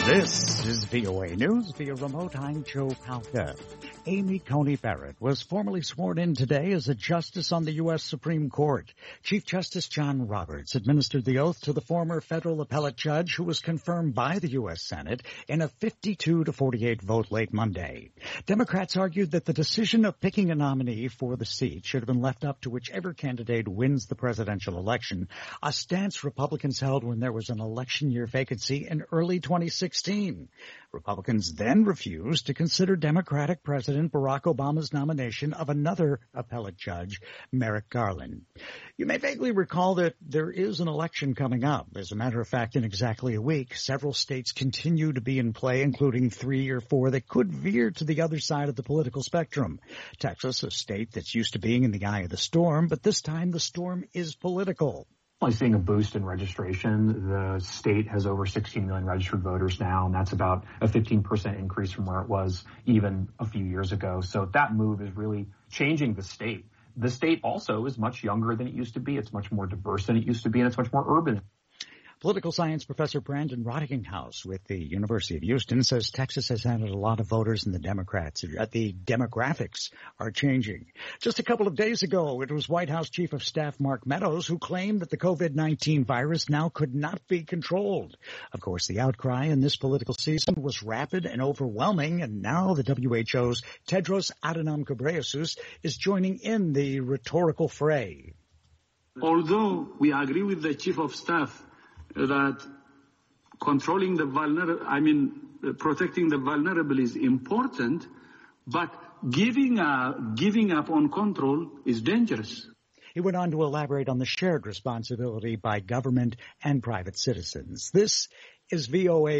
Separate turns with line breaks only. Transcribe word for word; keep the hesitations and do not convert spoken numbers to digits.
This is V O A News via remote. I'm Joe Palca. Amy Coney Barrett was formally sworn in today as a justice on the U S Supreme Court. Chief Justice John Roberts administered the oath to the former federal appellate judge who was confirmed by the U S Senate in a fifty-two to forty-eight vote late Monday. Democrats argued that the decision of picking a nominee for the seat should have been left up to whichever candidate wins the presidential election, a stance Republicans held when there was an election year vacancy in early twenty sixteen. Republicans then refused to consider Democratic President Barack Obama's nomination of another appellate judge, Merrick Garland. You may vaguely recall that there is an election coming up. As a matter of fact, in exactly a week, several states continue to be in play, including three or four that could veer to the other side of the political spectrum. Texas, a state that's used to being in the eye of the storm, but this time the storm is political.
Seeing a boost in registration. The state has over sixteen million registered voters now, and that's about a fifteen percent increase from where it was even a few years ago. So that move is really changing the state. The state also is much younger than it used to be. It's much more diverse than it used to be, and it's much more urban.
Political science professor Brandon Rottinghaus with the University of Houston says Texas has added a lot of voters and the Democrats. The demographics are changing. Just a couple of days ago, it was White House Chief of Staff Mark Meadows who claimed that the COVID nineteen virus now could not be controlled. Of course, the outcry in this political season was rapid and overwhelming, and now the W H O's Tedros Adhanom Ghebreyesus is joining in the rhetorical fray.
Although we agree with the Chief of Staff that controlling the vulnerable, I mean, protecting the vulnerable is important, but giving, uh, giving up on control is dangerous.
He went on to elaborate on the shared responsibility by government and private citizens. This is V O A